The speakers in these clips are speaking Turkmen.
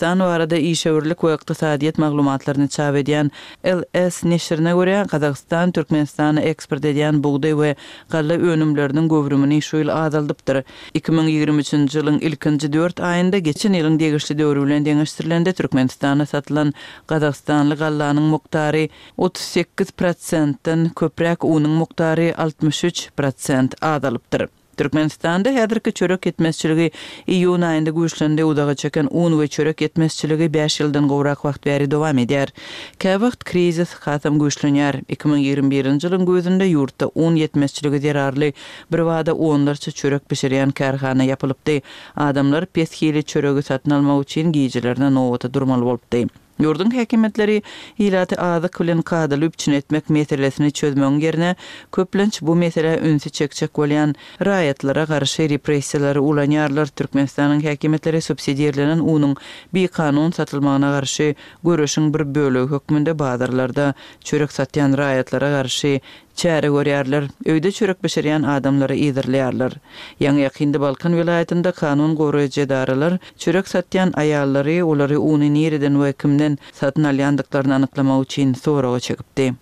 Kazakistan barada işäwirlik we ykdysadiyet maglumatlaryny çap edýän LS neşrine görä Kazakistan Türkmenistana eksport edýän buğday we galla önümleriniň göwrümini şu ýyl azaldypdyr. 2023-nji ýylyň ilkinji 4 aýynda geçen ýylyň degişli döwrü bilen deňeşdirilende Türkmenistana satylan Kazakistanly gallanyň muktary 38%-den köprek, unyň muktary 63% azalypdyr. Türkmenistanda häzirki çörek yetmezçiligi iýun aýynda güýçlende udaga çeken un we çörek yetmezçiligi 5 ýyldan gowrak wagt bäri dowam edýär. Käwagt krizis hatam güýçlenýär. 2021-nji ýylyň gözünde ýurtda un yetmezçiligi zerarly bir wada onlarça çörek pişirýän kärhana ýapylypdy. Adamlar peshili çöregi satyn almak üçin giýijilerine nowata durmaly bolupdy. Yurdun häkimetleri ilaty azyk bilen kadalyp etmek meselesini çözmöň ýerine köplenç bu mesele ünsi çekçek bolýan raýatlara garşy repressiýalary ulanýarlar. Türkmenistanyň häkimetleri subsidiýerlenen unyň bir kanun satylmagyna garşy görüşiň bir bölegi hökmünde bazarlarda çörek satýan raýatlara garşy çäre görýärler. Öýde çörek pişirýän adamlary ýyzyrlaýarlar. Ýa-ni ýakynda Balkan vilayetinde kanun goraýjy daralar çörek satýan aýallary olary uny nereden we kimden satyn alýandyklaryny anyklamak üçin soraga çekipdi.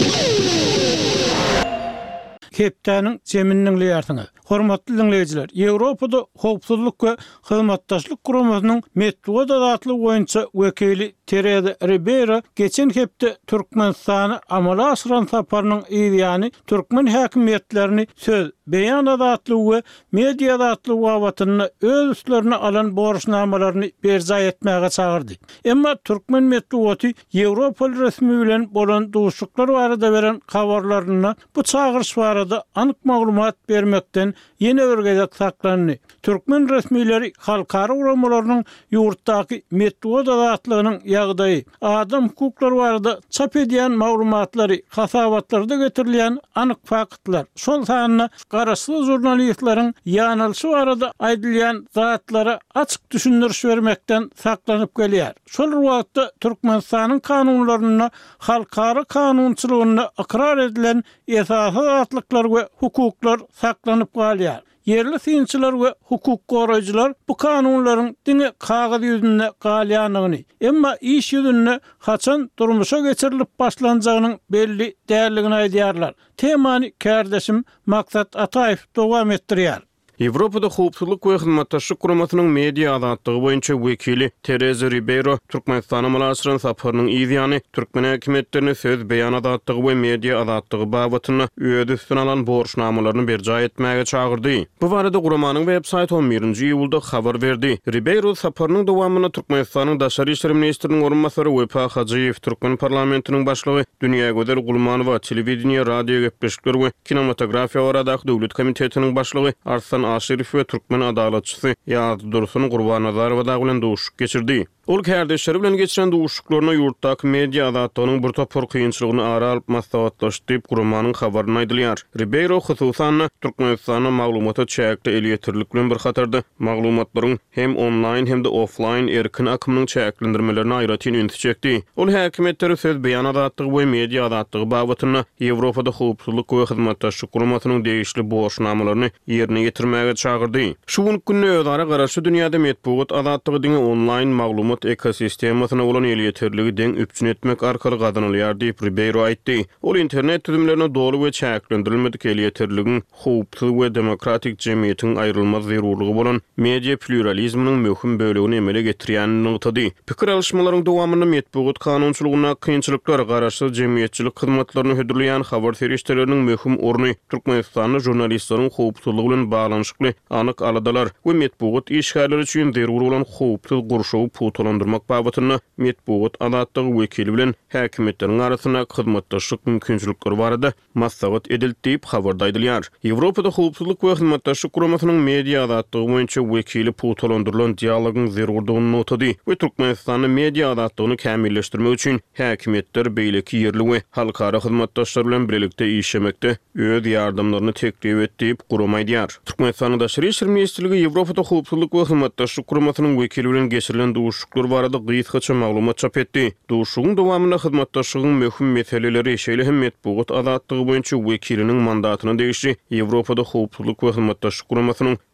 Keptäniň jeminiň ýartyny. Hormatly dinleýijiler, Ýewropada howpsuzlyk we hyzmatdaşlyk guramasynyň Medwedew adly goýunça wekili Tereza Ribeiro geçen hepde Türkmenistana amala aşyran saparynyň ýa-ni türkmen häkimetlerini söz, beýan adatly we media adatly wawatyny öz üstlerine alan borçnamalaryny berja etmäge çagyrdy. Emma türkmen Medwedew Ýewropaly resmi bilen bolan duşuklar barada beren habarlaryna bu çagyryş barada anyk maglumat bermekden ýene bir gezek saklandy. Türkmen resmileri halkara uramalarynyň ýurtdaky Medwedew adatlygynyň ýagdaýy, adam hukuklary barada çap edýän maglumatlary, hasabatlarda getirilýän anyk faktlar, şol sanyna garaşly jurnalistlaryň ýanylşy barada aýdylýan zatlara açyk düşündiriş bermekden saklanyp gelýär. Şol wagtda Türkmenistanyň kanunlaryna, halkara kanunçylygyna ikrar edilen esasy atlyklar we hukuklar saklanyp galýar. Yerli synçylar we hukuk goraýjylar bu kanunlaryň diňe kagazy ýüzünde galýanyny, emma iş ýüzünde haçan durmuşa geçirilip başlanjagynyň belli däligini aýdýarlar. Temany kärdeşim Maksat Ataýew dowam etdirýär. Ýewropada howpsuzlyk we hyzmatdaşlyk guramasynyň media azatlygy boýunça wekili Tereza Ribeiro Türkmenistana malaşyran saparynyň ýa-ni türkmen häkimetlerini söz, beýan azatlygy we media azatlygy babatyna öýde üstüne alan borçnamalaryny berja etmäge çagyrdy. Bu barada guramanyň web-saýty 11-nji ýylda habar berdi. Ribeiro saparynyň dowamyna Türkmenistanyň daşary işleri ministriniň orunmasary Wepa Hajyýew, Türkmen parlamentiniň başlygy Dünýä Gözel Gulmanowa, telewizioniýa, radio gepleşikler we kinematografiýa baradaky döwlet komitetiniň başlygy Arslan Aşerif we türkmen adalatçysy Ýazy Dursun Gurbanazarowa bilen duşuk geçirdi. Ol kärdeşleri bilen geçiren duşuklaryna ýurtdaky media azatlygynyň bir topor kynçylygyny ara alyp maslahatlaşdyryp gurmanyň habaryny aýdylýar. Ribeiro hususan Türkmenistana maglumaty çäkli elýetirlik bilen bir hatarda maglumatlaryň hem online hem de offline erkin akymynyň çäklendirmelerini aýratyn ünsi çekdi. Ol häkimetleri söz, beýan azatlygy we media azatlygy babatyna Ýewropada howpsuzlyk we hyzmatdaşlyk guramasynyň degişli borçnamalaryny ýerine getirmäge çagyrdy. Şu günü özara garaşy dünýäde medeniýet azatlygy diňe online maglumat ekosistemasyna bolan elýetirligi deň üpçün etmek arkaly gazanylýar diýip Ribeiro aýtdy. Ol internet tüzümlerine dolu we çäklendirilmedik elýetirligiň howpsuz we demokratik jemgyýetiň aýrylmaz zerurlygy bolan media pluralizminiň möhüm bölegini emele getirýänini ňytdy. Pikir alşmalaryň dowamyny medeniýet kanunçylygyna kynçylyklar garaşy jemgyýetçilik hyzmatlaryny hödürleýän habar ferişteleriniň möhüm orny Türkmenistanyň jurnalistleriň howpsuzlygy bilen baglanyşykly anyk aladalar we medeniýet işgärleri üçin zerur bolan howpsuz gurşawy putulandyrmak babatyna medeniýet azatlygy wekili bilen häkimetleriň arasyna hyzmatdaşlyk mümkinçilikleri barada maslahat edildi diýip habarda aýdylýar. Ýewropada howpsuzlyk we hyzmatdaşlyk guramasynyň media azatlygy boýunça wekili putulandyrylan dialogyň zerurlygyny notady we Türkmenistanyň media azatlygyny kämilleşdirmek üçin häkimetler beýleki ýerli we halkara hyzmatdaşlar bilen birlikde işlemekde öz ýardamlaryny teklip etdi diýip gurama aýdýar. Türkmenistanyň daşary işler ministrligi Ýewropada howpsuzlyk we hyzmatdaşlyk guramasynyň wekili bilen geçirilen duşuklar barada gysgaça maglumat çap etdi. Duşugyň dowamyna hyzmatdaşlygyň möhüm meseleleri şeýle hem medeniýet azatlygy boýunça wekiliniň mandatyny degişi Ýewropada howpsuzlyk we hyzmatdaşlyk guramasynyň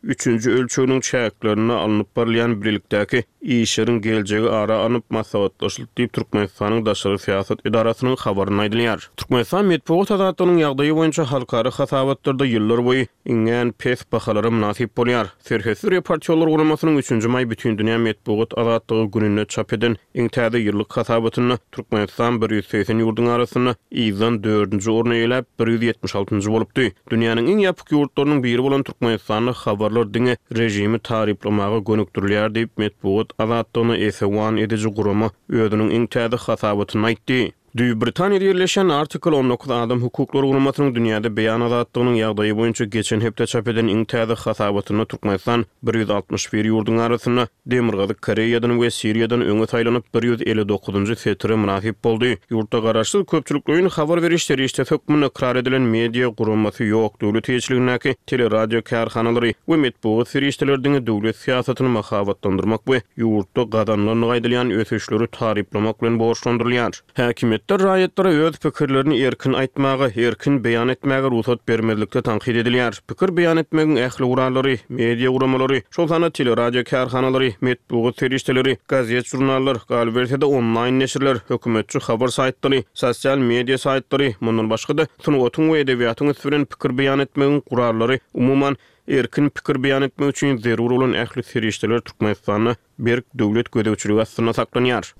3-nji ölçüğünün çäklerini alınıp barlayan birlikdäki işlerin geljegi ara anyp maslahatlaşyp diýip Türkmenistanyň daşary siýasat idarasynyň habaryny aýdylýar. Türkmenistan medeniýet adatynyň ýagdaýy boýunça halkary hasabatlarda ýyllar boýy iňen pes bahalary münasip bolýar. Serhesi reportyorlar guramasynyň 3-nji may bütün dünýä medeniýet adatyny gününe çap eden iň täze ýyllyk hasabatyny Türkmenistan 180 ýurdun arasyna ýylan 4-nji orna eýlep 176-njy bolupdy. Dünýäniň iň ýapyk ýurtlarynyň biri bolan Türkmenistanyň habarlar diňe rejimi taryplamagy gönükdirýär diýip medeniýet adatyny esewan edici gurama özüniň iň täze hasabatyny aýtdy. Düýü Britaniýada ýerleşen Artikel 19 adam hukuklary guramasynyň dünýäde beýan azatlygynyň ýagdaýy boýunça geçen hepde çap eden iň täze hasabatyny Türkmenistan 161 ýurdun arasyna Demirgazy Koreýadan we Siriýadan öňe taýlanyp 159-njy setre münasip boldy. Ýurtda garaşly köpçülikliň habar berişleri işte hökmüne ikrar edilen media guramasy ýok. Döwlet ýeçiligindäki teleradio karhanalary we medeniýet feriştelerdiň döwlet siýasatyny mahabatlandyrmak we ýurtda gadanlaryny gaýdylýan ösüşleri taryplamak bilen borçlandyrylýar. Häkimet raýatlara öz pikirlerini erkin aýtmagy, erkin beýan etmäge ruhsat bermezlikde tanqid edilýär. Pikir beýan etmegiň ähli guralary, media guramalary, şol sana teleradio karhanalary, medeniýet ferişteleri, gazet, jurnallar, galbersede online neşirler, hökümetçi habar saýtlary, sosial media saýtlary, mundan başga da sunwatyň we edebiýatyň süren pikir beýan etmegiň gurallary umuman erkin pikir beýan etmek üçin zerur bolan ähli ferişteler Türkmenistanyň berk döwlet gödäwçiligi astyna saklanýar.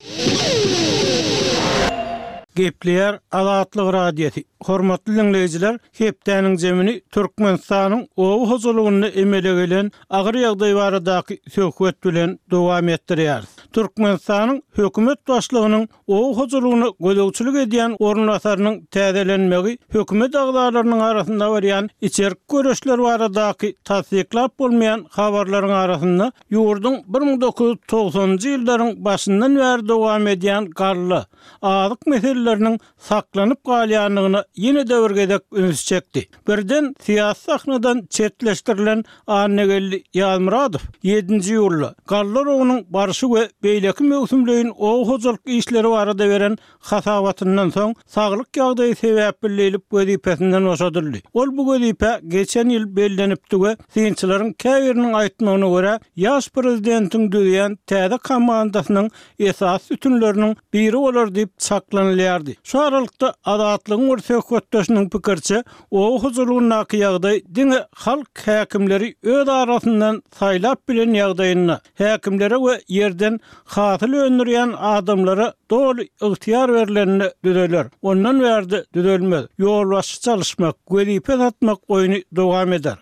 Gepleýär Azatlyk radiosi. Hormatly dinleýijiler, hepdäniň jemini Türkmenistanyň owu hozurlygyny emele gelen agyr ýagdaý baradaky söhbet bilen dowam etdirýär. Türkmenistanyň hökümet başlygynyň owu hozurlygyny gödäwçilik edýän ornatarynyň täzelenmegi hökümet agdalarynyň arasynda barýan içerik görüşler baradaky tasdiklap bolmayan habarlaryň arasynda ýurdun 1990-njy ýyllaryň başyndan bäri dowam edýän garly azyk meseleleriniň saklanyp galýanlygyny yine döwürgedek üns çekdi. Birden siyasi sahnadan çetleştirilen Annegelli Yalmuradow 7-nji ýurly Garlar owynyň barşy we beýleki mögsümleýin ow hozurlyk işleri barada beren hasabatyndan soň saglyk ýagdaýy sebäp bilenip wezipesinden boşadyldy. Ol bu wezipe geçen ýyl bellenipdi we synçylaryň käbiriniň aýtmagyna görä ýaş prezidentiň düýýän täze komandasynyň esas ütunleriniň biri bolar diýip saklanylýardy. Şu aralykda adatlygyň söhbetdeşiniň pikirçe ow huzurlygyna ýagdaý diňe halk häkimleri öz arasyndan saýlap bilen ýagdaýyna häkimlere we ýerden hatyl öndürýän adamlara doly ygtyýar berilenini düzeler. Ondan bärde düzelmez. Ýolbaşy çalışmak, wezipe satmak oýuny dowam eder.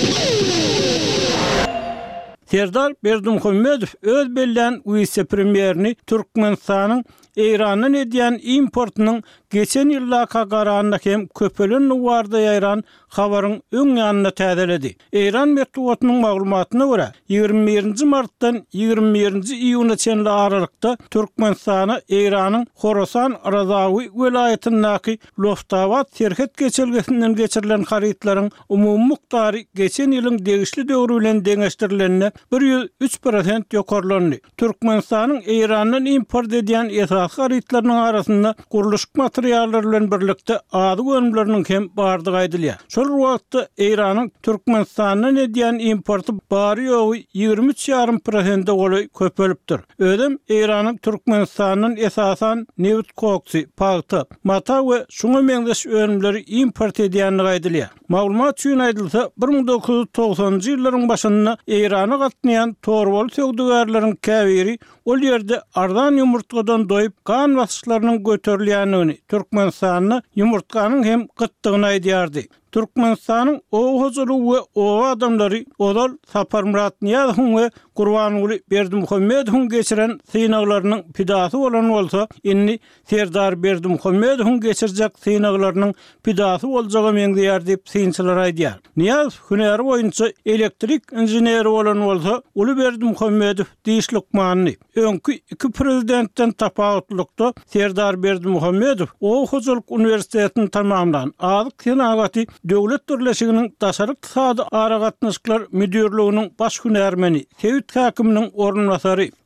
Serdar Berdimuhammedow öz belän vice-premierini Türkmenistanyň Eýrandan edýän importynyň geçen ýyllaka garanyna hem köpelen nuwarda ýaýran habaryň öň ýanyna täzeledi. Eýran medeniýetining maglumatyna görä 21-nji martdan 21-nji iýuna çenli aralykda Türkmenistany Eýranyň Horasan Razawy welaýatyndaky Loftabat serhet geçelgesinden geçirilen haritlaryň umumy miqdary geçen ýylyň degişli döwrü bilen deňeşdirilenine 103% ýokarlandy. Türkmenistanyň Eýrandan import edýän haritlarynyň arasynda guruluş materialları bilen birlikde adyk önümleriniň hem bardygy aýdylýar. Şol wagtda Eýranyň Türkmenistandan edýän importy bary ýogy 23,5% goly köpelipdir. Ödem Eýranyň Türkmenistanyň esasan neft koksy, paýta, mata we şuňa meňdeş önümleri import edýänligi aýdylýar. Maglumat üçin aýdylsa 1990-njy ýyllaryň başynda Eýrana gatnaýan torbol söwdügärleriň käbiri ol ýerde ardan ýumurtgadan doýup kan basışlarynyň göterilýänini, Türkmenistanyň ýumurtkanyň hem gytdygyny aýdýardy. Türkmenistanyň ow huzurlygy we ow adamlary Odal Saparmurat Niýazow we Gurbanuly Berdimuhammedow geçiren synaglarynyň pidasy bolan bolsa, inni Serdar Berdimuhammedow geçirjek synaglarynyň pidasy boljagy meňdeýär diýip synçylar aýdýar. Niýazow hünäri boýunça elektrik inженери bolan bolsa, uly Berdimuhammedow diýişlikmany. Öňkü iki prezidentden tapawutlukda Serdar Berdimuhammedow ow huzurlyk universitetini tamamlanan. Azyk senagaty Döwlet Birleşiginiň daşary iqtisady ara gatnaşyklar müdürliginiň baş hünärmeni, Sewit häkiminiň ornunasary,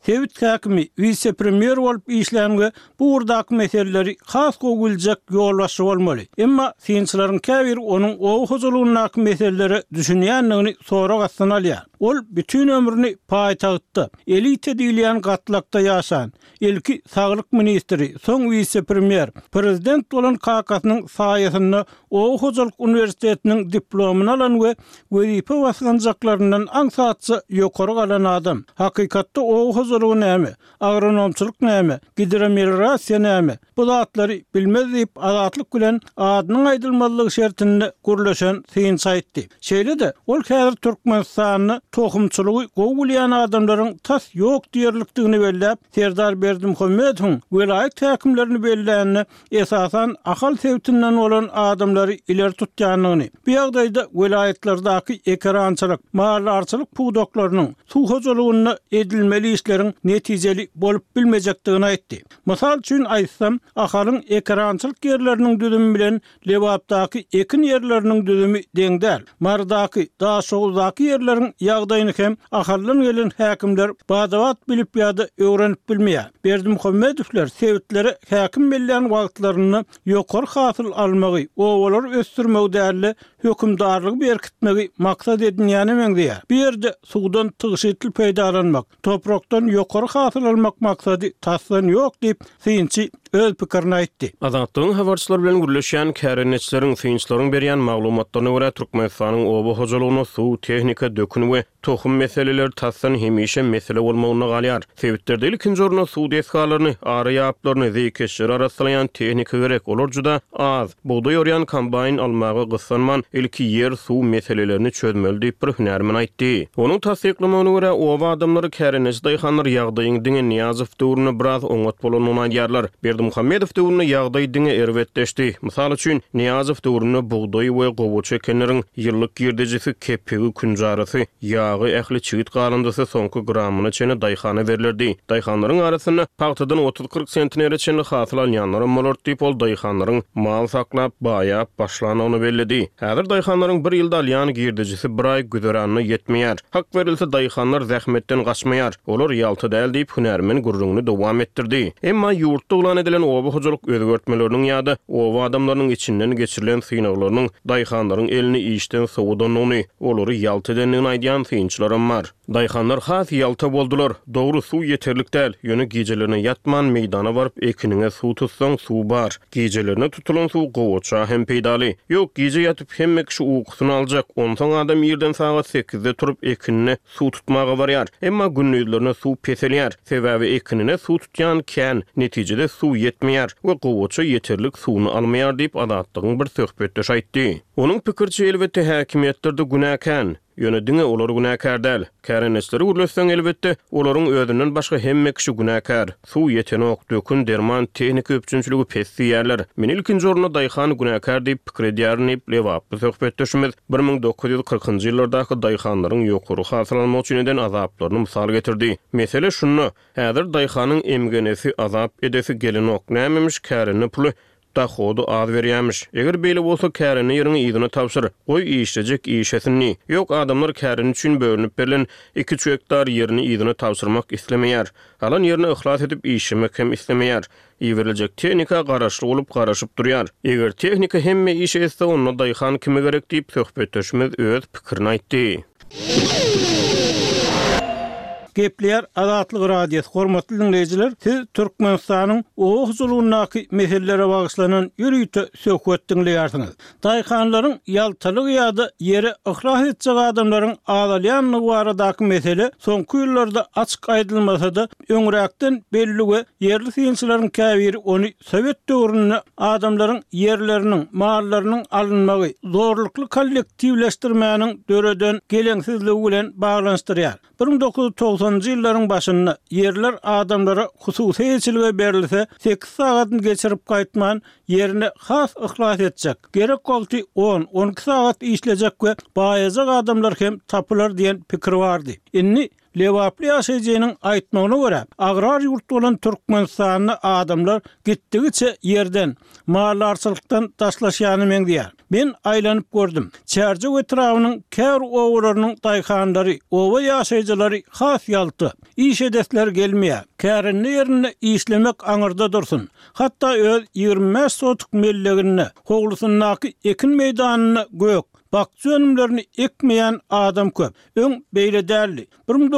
Sewit häkimi vice premier bolup işlän we bu urdaky meseleleri has goýuljak ýolbaşy bolmaly. Emma synçylaryň käbir onuň ow huzurlugynaky meseleleri düşünýändigini sonra gatsan alýar. Ol bütün ömrüni paýtagtda, elite diýilýän gatlakda ýaşan, ilki saglyk ministri, soň vice premier, prezident bolan kakasynyň saýasyny ow huzurluk universitetiniň diplomuny alan we wezipe basganjaklaryndan aňsatça ýokary galan adam. Hakykatda ow huzurlugy näme, agronomçylyk näme, hidromelorasiýa näme, bu zatlary bilmez diýip azatlyk bilen adynyň aýdylmalygy şertini gurlaşan synç aýtdy. Şeýle-de ol häzir Türkmenistanyny tohumçylygy gowulýan adamlaryň tas ýok diýerlikdigini belläp, Serdar Berdimuhammedowyň welayet häkimlerini belläni esasan ahal sewtinden olan adamlary ileri tutýanlygyny. Bu ýagdaýda welaýetlerdaky ekrançylyk, mahallarçylyk puwdoklarynyň suhuzurlugyna edilmeli işleriň netijeli bolup bilmejekdigini aýtdy. Mysal üçin aýtsam, ahalyň ekrançylyk ýerleriniň düzümi bilen Lewapdaky ekin ýerleriniň düzümi deňdäl. Mardaky, Daşoğuzdaky ýerleriň ýagdaýyny hem ahalyň gelen häkimler badawat bilip ýa-da öwrenip bilmeýär. Berdimuhammedowler sewitleri häkim belläň wagtlaryny ýokary hasyl almagy, owalar ösdürmegi däli hökümdarlygy berkitmegi maksat edilýäni meňdiýär. Bir ýerde suwdan tygyşytly peýdalanmak, toprakdan ýokary hasyl almak maksady taslan ýok diýip synçy öz pikirini aýtdy. Azatlygyň habarçylar bilen gürleşýän kärenetçileriň synçlaryň berýän maglumatlaryna görä Türkmenistanyň oba hojulugyna suw, tehnika, dökün we tohum meseleleri taslan hemişe mesele bolmagyna galýar. Sewitlerde ilkinji orna suw deskalaryny, ara ýaplaryny zeykeşler arasyndan tehnika gerek. Olar juda az. Buğday oryan kombayn almagy gyssanman ilki yer suw meselelerini çözmeli diýip bir hünärmen aýtdy. Onuň tasdiklamagyna görä oba adamlary kärenetçi daýhanlar ýagdaýyň diňe Niýazow döwrüne biraz oňat bolanyny aýdýarlar. Berdimuhammedow döwrüne ýagdaý diňe erwetleşdi. Mysal üçin Niýazow döwrüne buğday we gowaça ekenleriň ýyllyk girdejisi, kepegi, künjarysy, ýagy, ähli çigit galındysy soňky gramyna çene daýhana berilirdi. Daýhanlaryň arasyna paxtadan 30-40 sentnere çene hasyl alýanlar bolar diýip ol daýhanlaryň mal saklap, baýap başlanyny bellidi. Häzir daýhanlaryň bir ýylda alýan girdejisi bir aý güzeranyna ýetmeýär. Hak berilse daýhanlar zähmetden gaçmaýar. Olar ýalty däl diýip hünärmen gurrugyny dowam etdirdi. Emma ýurtda ulan edilen oba hojuluk özgörtmeleriniň ýa-da oba adamlarynyň içinden geçirilen synaglarynyň daýhanlaryň elini işden sowudanyny, olary ýalty edenligini aýdýan synçylarym bar. Daýhanlar has ýalta boldular. Dogry suw ýeterlik däl. Ýöne gecelerine ýatman meýdana baryp ekiniňe suw tutsaň suw bar. Gecelerine tutulan suw gowaça hem peýdaly. Ýok, gece ýatyp hemme kişi uykusyny aljak. Ondan adam ýerden saat 8-de turup ekinine suw tutmaga barýar. Emma günnüýlerine suw peselýär. Sebäbi ekinine suw tutýan kän, netijede suw ýetmeýär we gowaça ýeterlik suwny almaýar diýip adatlygyň bir söhbetde aýtdy. Onuň pikirçe elbetde häkimetlerde günäkän. Ýöne olar günäkär däl. Kärenetçileri gürleşseň elbetde olaryň özünden başga hemme kişi günäkär. Suw ýetenek, dökün, derman, tehnika öpçünçüligi pesli ýerler. Men ilkinji orna daýhany günäkär diýip pikir edýärni Lewapy söhbetdeşimiz 1940-njy ýyllardaky daýhanlaryň ýokary hasyl almak üçin eden azaplaryny mysal getirdi. Mesele şunu, häzir daýhanyň emgenesi azap edesi gelenok nämemiş käreni puly dahodu az berýärmiş. Eger beýle bolsa kärini ýerine ýygyny tapşyr. Goý işlejek işesini. Ýok, adamlar kärini üçin bölünip berilen 2 hektar ýerini ýygyny tapşyrmak islemeýär. Alan ýerine ihlas edip işlemek hem islemeýär. Ýewriljek tehnika garaşly bolup garaşyp durýar. Eger tehnika hemme iş etse onda daýhan kime gerek diýip söhbetdeşimiz öz pikirini aýtdy. Gepler Azatlyk Radiosu hormatly dinleyijiler, siz Türkmenistanyň owa huzurlugynaky meselelere bagyşlanan ýürüýte söhbet dinleýärsiňiz. Daýhanlaryň ýaltalygy ýa-da ýere ihlas etjek adamlaryň azalýanlygy baradaky mesele soňky ýyllarda açyk aýdylmasa-da öňräkden belli we ýerli synçylaryň käbiri ony Sowet döwrüne adamlaryň ýerleriniň, mallarynyň alynmagy, zorlukly kollektiwleşdirmäniň döreden geleňsizligi bilen baglanşdyrýar. 1990-njy ýyllaryň başynda ýerler adamlara hususy eçilige berilse 8 sagatyny geçirip gaýtman ýerine has ihlas etjek. Gerek boldy 10-12 sagat işlejek we baýajak adamlar hem tapylar diýen pikir bardy. Inni Lewaply ýaşaýjynyň aýtmagyna görä, agrar ýurt bolan Türkmenistanyny adamlar gitdigiçe yerden, mallarçylykdan taşlaşýany men diýär. Men aýlanyp gördüm. Çärje etrawynyň kär owlarynyň daýkanlary, owa ýaşaýjylary has ýalty. İş edesler gelmeýär. Kärinni ýerine işlemek aňyrda dursun. Hatda öz 25 sotuk mellegini, hoglusundaky ekin meýdanyny gök, bakçy önümlerini ekmeýän adam köp. Öň beýle däli.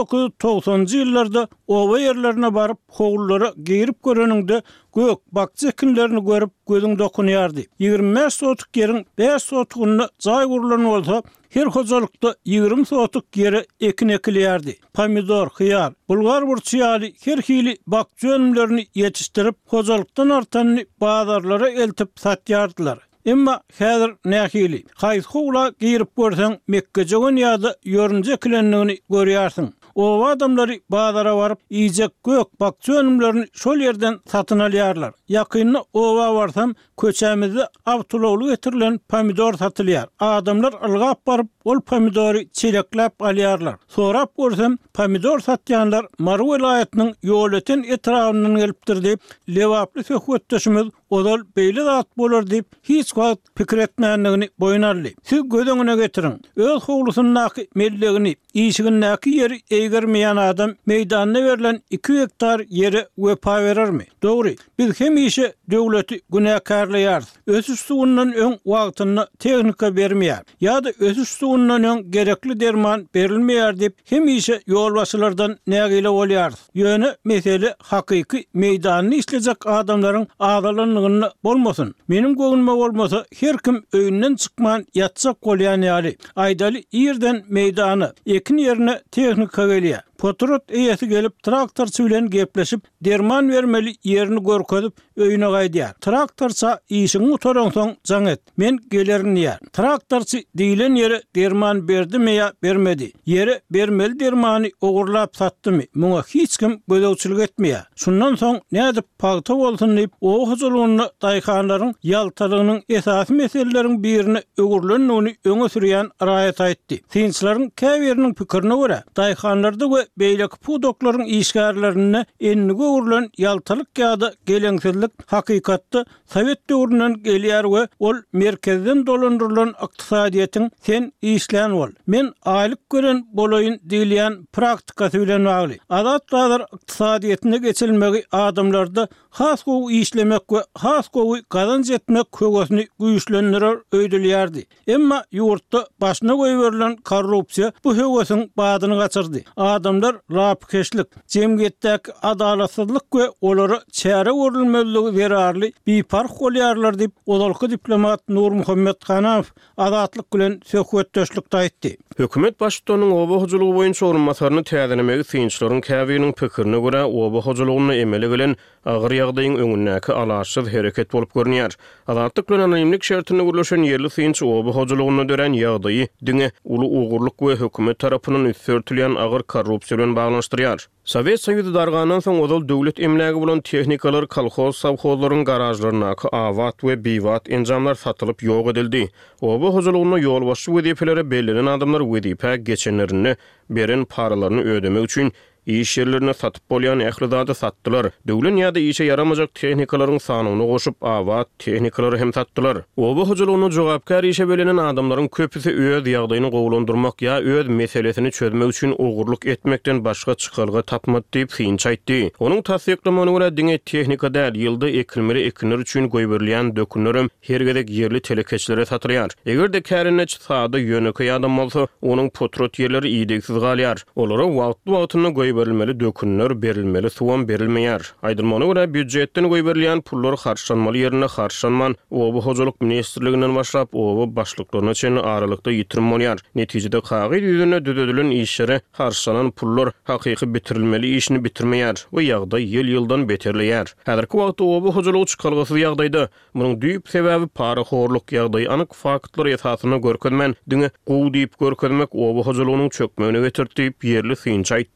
1990-njy ýyllarda owa ýerlerine baryp hogullara giyirip göreninde gök bakçy ekinlerini görüp gözüň dokunýardy. 25 sotuk ýeriň 5 sotugyny jaý gurulan bolsa, her hozalykda 20 sotuk ýere ekin ekilýärdi. Pomidor, hyýar, bulgar burçýaly her hili bakçy önümlerini ýetişdirip hozalykdan artanyny bazarlara eltip satýardylar. Emma häzir nähili? Haýsy howla giyirip görseň Mekkeje ýa-da ýörünje kilenligini görýärsiň. O adamlary bazara baryp iýjek gök bakçy önümlerini şol ýerden satyn alýarlar. Ýakynna owa barsam köçämizde awtolowly getirilen pomidor satylýar. Adamlar ılgap baryp ol pomidory çeleklep alýarlar. Sorap görsem pomidor satýanlar Mary welaýatynyň ýoleten etrawynyň gelipdir diýip lewaply söhbetdeşimiz odal beýle zat bolar diýip hiç wagt pikir etmänligini boýunarly. Siz gödüňüne getirin. Öz howlusundaky mellegini, işigindäki ýeri eýgermeýän adam meýdanyna berilen 2 hektar ýeri wepa berermi? Dogry. Biz hemişe döwleti günäkärleýär. Ösüş suwundan öň wagtyny tehnika bermeýär. Ýa-da ösüş suwundan öň gerekli derman berilmeýär diýip hemişe ýolbaşçylardan nägile bolýar. Ýöne mesele hakyky meýdanyny işlejek adamlaryň adalanlygyny bolmasyn. Menim göwnüme bolmasa her kim öýünden çykman ýatsak bolýan ýaly. Aýdaly ýerden meýdany ekin ýerine tehnika gelýär. Potrot eýesi gelip traktorçy bilen gepleşip derman vermeli ýerini görkezip öýüne gaýdýar. Traktorça işiňi utarang soň jaň et. Men gelerin ýer. Traktorçy diýilen ýere derman berdimi ýa bermedi. Ýere bermeli dermany ogurlap satdymy? Muňa hiç kim gözegçilik etmeýär. Şundan soň näde pagta bolsun diýip o huzurlugyny daýkanlaryň ýaltalygynyň esasy meseleleriň birini ögürlenýäni öňe sürýän raýat aýtdy. Synçylaryň käbiriniň pikirine görä, daýkanlarda we beýleki pudoklaryň işgärlerini ennige urulan ýaltalyk ýa-da geleňsizlik hakykatda Sowet döwründen gelýär we ol merkezden dolandyrylan ykdysadyýetin sen işlän bol. Men aýlyk gören bolaýyn diýilýän praktikasy bilen bagly. Azat bazar ykdysadyýetine geçilmegi adamlarda has gowy işlemek we has gowy gazanç etmek kögesini güýçlendirer öýdülýärdi. Emma ýurtda başyna goýulan korrupsiýa bu höwesiň badyny gaçyrdy. Adamlar rapkeşlik, jemgyýetdäki adalatsyzlyk we olary çäre görülmezligi zerarly bipark bolýarlar diýip odalky diplomat Nur Muhammed Hanaw azatlyk bilen söhbetdeşlikde aýtdy. Hökümet başçylygynyň oba hojulugy boýunça orunmasaryny täzelemegi synçylaryň käbiriniň pikirine görä oba hojulugyny emele gelen agyr ýagdaýyň öňündäki alaşsyz hereket bolup görünýär. Azatlyk bilen anonimlik şertine gürleşen ýerli synçy oba hojulugyny dören ýagdaýy diňe uly ugurluk we hökümet tarapyndan üstürtilýän agyr korrupsiýa bilen baglanşdyrýar. Sowet Soýuzy dargandan soň odal döwlet emlägi bolan tehnikalar kolhoz sowhozlaryň garajlaryna awat we biwat enjamlar satylyp ýok edildi. Oba hojulugyna ýol başçy wezifeleri bellenen adamlar wezife geçenlerini beren paralaryny ödemek üçin iş yerlerine satıp bolyan ähli sattılar. Döwlen ýa-da işe yaramajak tehnikalaryň sanyny goşup awat tehnikalary hem satdylar. Oba hojulugyny jogapkar işe belenen adamlaryň köpüsi öz ýagdaýyny gowulandyrmak ýa öz meselesini çözmek üçin ogurluk etmekden başga çykalgy tapmady diýip synç aýtdy. Onuň tasdiklamagyna görä diňe tehnika däl ýylda ekilmeli ekinler üçin goýberilýän dökünlerim hergedek ýerli telekeçlere satylýar. Egerde kärinneç sada ýöneki adam bolsa, onuň potrot ýerleri iýdeksiz galýar. Olara wagtly berilmeli dökünler berilmeli suwan berilmeýär. Aýdylmagyna görä büdjetden goýberilýän pullar harçlanmaly ýerine harçlanman oba hojuluk ministrliginden başlap oba başlyklaryna çen aralykda ýitirim bolýar. Netijede kagyd ýüzüne düzedilen işlere harçlanan pullar hakyky bitirilmeli işini bitirmeýär we ýagdaý ýyl-ýyldan beterleýär. Häzirki wagtda oba hojuluk çykalgysyz ýagdaýda munyň düýp sebäbi paraxorluk ýagdaýy anyk faktlar esasyna görkezmen diňe gowy diýip görkezmek oba hojulugynyň çökmegine getirdi diýip ýerli synç aýtdy.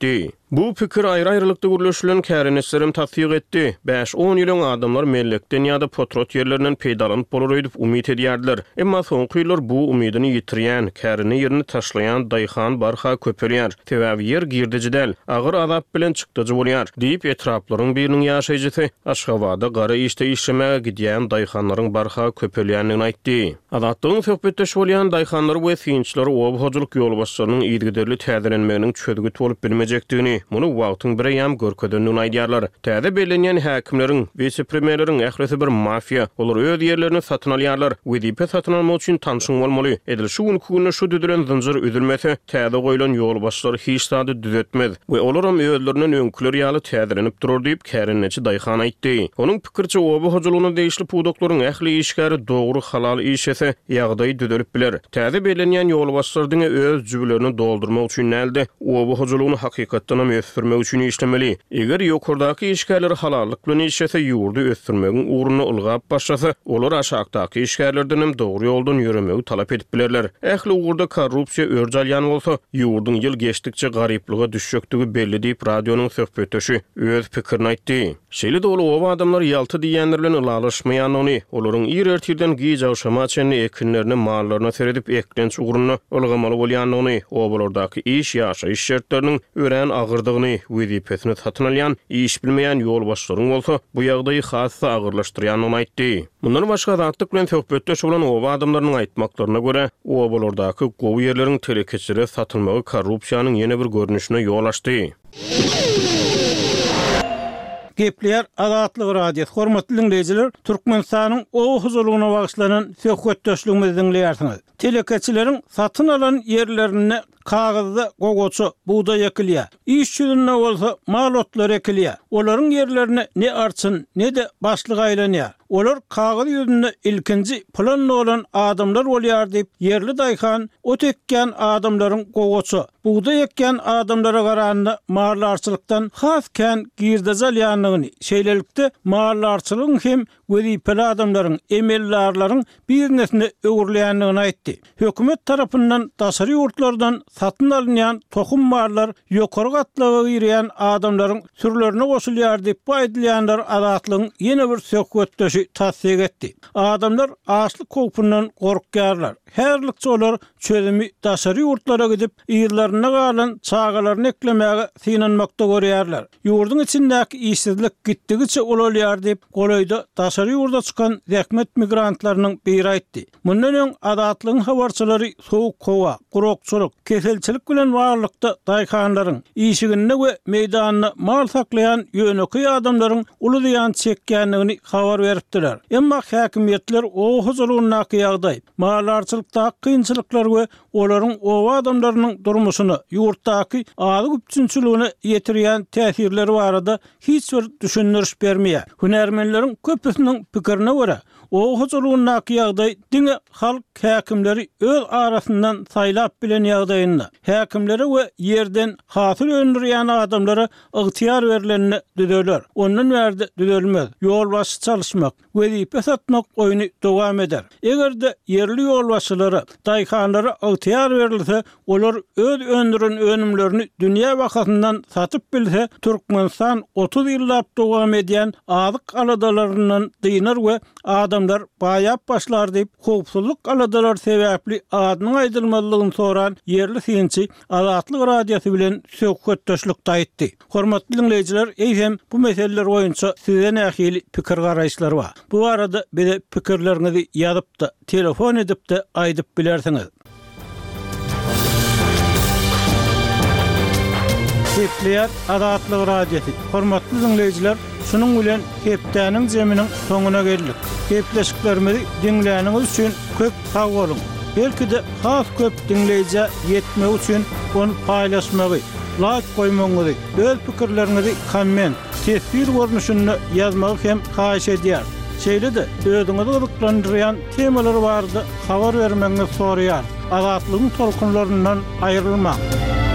Bu pikir ayrı-ayrılıkta gürleşilen kärenetlerim tasdiq etdi. 5-10 ýylyň adamlar mellekden ýa-da potrot ýerlerinden peýdalanyp bolar öýdüp umyt edýärdiler. Emma soňky ýyllar bu umydyny ýitirýän, kärini ýerini taşlayan daýhan barha köpelýär. Sebäbi ýer girdijidel, agyr azap bilen çykdyjy bolýar. Diýip etraplaryň biriniň ýaşaýjysy Aşgabatda gara işde işlemäge gidýän daýhanlaryň barha köpelýänligini aýtdy. Adatlyň söhbetdeş bolýan daýhanlar we synçylar oba-hojuluk ýolbaşçylarynyň ýygyderli täzelenmeginiň çödügi bolup bilmejekdigini muny wagtyň bir ýam görkedenini aýdýarlar. Täze bellenýän häkimleriň, vice-premierleriň ählisi bir mafiya, olar öz ýerlerini satyn alýarlar. Wezipe satyn almak üçin tanşyň bolmaly. Edil şu gününe şu düdülen zynjyr üzülmese, täze goýulan ýolbaşçylar hiç sady düzetmez we olaram özlerinden öňküler ýaly täzelenip durur diýip kärinneçi daýhan aýtdy. Onuň pikirçe oba-hojulugyna değişli pudoklaryň ähli işgäri dogry halal iş etse ýagdaý düzelip biler. Täze bellenýän ýolbaşçylaryň öz jüblerini doldurmak üçin näde oba-hojulugyny hakykatdan ösürmek üçin işlemeli. Eger ýokurdaky işgärler halallyk bilen işese ýurdu ösürmegiň uğruna ılgap başlasa, olar aşagdaky işgärlerden hem dogry ýoldan ýüremegi talap edip bilerler. Ähli uğurda korrupsiýa örjalýan bolsa, ýurdun ýyl geçdikçe garyplyga düşjekdigi belli diýip radionyň söhbetdeşi öz pikirini aýtdy. Şeýle dolu oba adamlar ýalty diýenler bilen ılaşmaýanyny, olaryň ýer-ýertirden giýje awşamaçyny ekinlerini mallaryna seredip eklenç uğruna ılgamaly bolýanyny, obalardaky iş ýaşaýyş şertleriniň örän agyrdygyny, wezipesini satyn alýan, iş bilmeýän ýolbaşçylaryň bolsa, bu ýagdaýy hassa agyrlaşdyrýanyny aýtdy. Mundan başga zatlyk bilen söhbetdeş bolan oba adamlarynyň aýtmaklaryna görä, obalardaky gowy ýerleriň telekeçilere satylmagy korrupsiýanyň ýene bir görnüşine ýol açdy. Gepler Azatlyk Radio. Hormatly dinleyijiler, Türkmenistanyň o huzurlugyna bagyşlanan söhbetdeşligimizi dinleýärsiňiz. Telekeçileriň satyn alan ýerlerine kagazda gogoçy buğday ekilýär. İş ýüzünde bolsa malotlar ekilýär. Olaryň ýerlerine ne arçyn, ne de başlyk aýlanýar. Olar kagaz ýüzünde ilkinji planly olan adamlar bolýar diýip ýerli daýhan ot ekken adamlaryň gogoçy buğday ekken adamlara garanda mallarçylykdan hasken girdezalýanlygyny, şeýlelikde mallarçylygyň hem wezipeli adamlaryň, emellarlaryň bir nesini öwürleýänligini aýtdy. Hökümet tarapyndan daşary ýurtlardan satyn alynýan tohum mallar ýokary gatlaga girýän adamlaryň sürlerine goşulýar diýip bu aýdylýanlar Azatlygyň ýene bir söhbetdeşi tasdiq etdi. Adamlar açlyk kopundan gorkýarlar. Herlikçe olar çözümi daşary ýurtlara gidip ýyllaryna galan çağalaryny eklemäge synanmakda görýärler. Ýurdun içindäki işsizlik gitdigiçe olalýar diýip golaýda daşary ýurda çykan zähmet migrantlarynyň biri aýtdy. Mundan öň Azatlygyň habarçylary sowuk kowa, gurokçylyk, keselçilik bilen barlykda daýhanlaryň işigine we meýdanyna mal saklayan ýöneki adamlaryň uly ýan çekýänligini habar beripdiler. Emma häkimetler o huzurlugynaky ýagdaý, mallarçylykda kynçylyklar we olaryň owa adamlarynyň durmuşyny, ýurtdaky aly güpçünçiligine ýetirýän täsirleri barada hiç bir düşündiriş bermeýär. Hünärmenleriň köpüsiniň pikirine görä, o huzurlugynaky ýagdaý diňe halk häkimleri öz arasyndan saýlap bilen ýagdaýynda häkimlere we ýerden hasyl öndürýän adamlara ygtyýar berilenini düzeler. Ondan bärde düzelmez. Ýolbaşy çalışmak, wezipe satmak oýuny dowam eder. Egerde ýerli ýolbaşçylary, daýhanlara ygtyýar berilse, olar öz öndüren önümlerini dünýä bahasyndan satyp bilse, Türkmenistan 30 ýyllap dowam edýän azyk aladalaryndan dynar we adamlar baýap başlar diýip howpsuzlyk aladalar sebäpli adynyň aýdylmalygyny soran ýerli synçy Azatlyk Radiosu bilen söhbetdeşlik aýtdy. Hormatly dinleyijiler, eýsem bu meseleler boýunça size nähili pikir garaýşlar bar. Bu arada bize pikirlerinizi ýazyp da, telefon edip de aýdyp bilersiňiz. Gepler Azatlyk Radiosu. Hormatly dinleyijiler, şunun bilen hepdäniň jeminiň soňuna geldik. Gepleşiklerimizi dinleýäniňiz üçin köp sag bolun. Belki de has köp dinleýije ýetmek üçin onu paýlaşmagy, like goýmagy, öz pikirlerinizi komment, tesbir görnüşünde ýazmagy hem haýyş edýär. Şeýle de özüňizi gyzyklandyrýan temalary bardy habar bermeňizi soraýar. Azatlygyň tolkunlaryndan aýrylmak.